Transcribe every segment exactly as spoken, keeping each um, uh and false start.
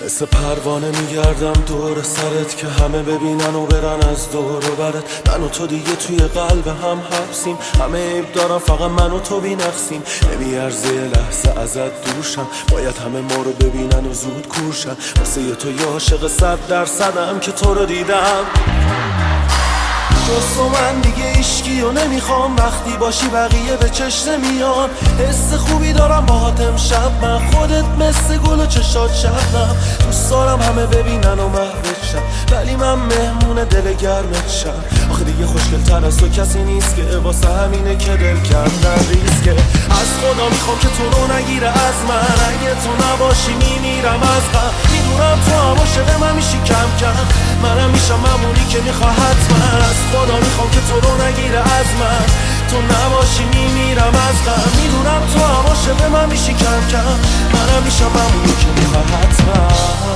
مثل پروانه میگردم دور سرت که همه ببینن و برن از دور و برت. من و تو دیگه توی قلب هم حبسیم، همه عیب دارن فقط من و تو بی نقصیم. نمیارزه لحظه ازت دوشم، باید همه ما رو ببینن و زود کورشن. واسه یه تو یه عاشق صد درصدم که تو رو دیدم. جز تو من دیگه عشقی و نمیخوام، وقتی باشی بقیه به چشم نمیان. حس خوبی دارم باهات امشب، من خودت مثل گل و چشات شبنم. دوست دارم همه ببینن و محوت شم، ولی من مهمون دل گرمت شم. آخه دیگه خوشگل تر از تو کسی نیست که واسه همینه که دل کردن ریسکه. از خدا میخوام که تو رو نگیره از من، اگه تو نباشی میمیرم از غم. میدونم تو هم عاشق من میشی کم کم، منم میشم ممونی که میخواه حتما. از خدا میخوام که تو رو نگیره از من، تو نباشی میمیرم از غم. میدونم تو هم عاشق من میشی کم کم، منم میشم ممونی که میخواه حتما.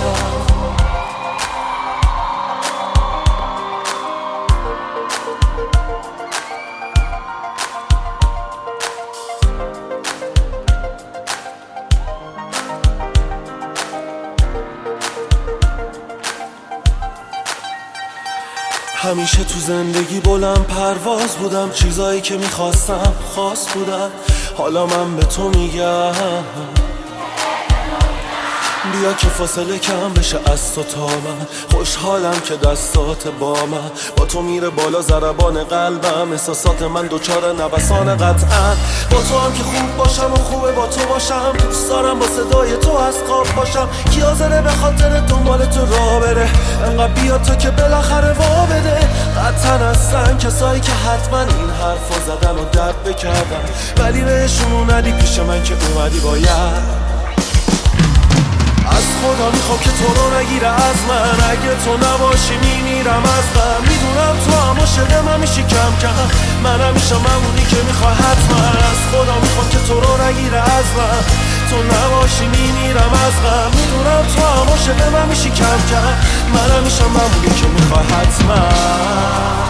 همیشه تو زندگی بلند پرواز بودم، چیزایی که میخواستم خاص بودن. حالا من به تو میگم بیا که فاصله کم بشه از تو تا من. خوشحالم که دستات با من، با تو میره بالا ضربان قلبم. احساسات من دوچار نوسان قطعا، با تو هم که خوب باشم و خوبه با تو باشم. دوست دارم با صدای تو از خواب باشم، کی حاضره به خاطر دنبال تو راه بره. انقدر بیا تا که بالاخره وا بده. قطعا هستن کسایی که حتما این حرفا زدن و درد بکردن، ولی بهشون اومدی پیش من که اومدی باید. از خدا میخوام که تو رو نگیره از من، اگه تو نباشی میمیرم از غم. میدونم تو هم عاشق من میشی کم کم، منم میشم ممونی که میخواه حتما. از خدا میخوام که تو رو نگیره از من، تو نباشی میمیرم از غم. میدونم تو هم عاشق من میشی کم کم، منم میشم ممونی که میخواه حتما.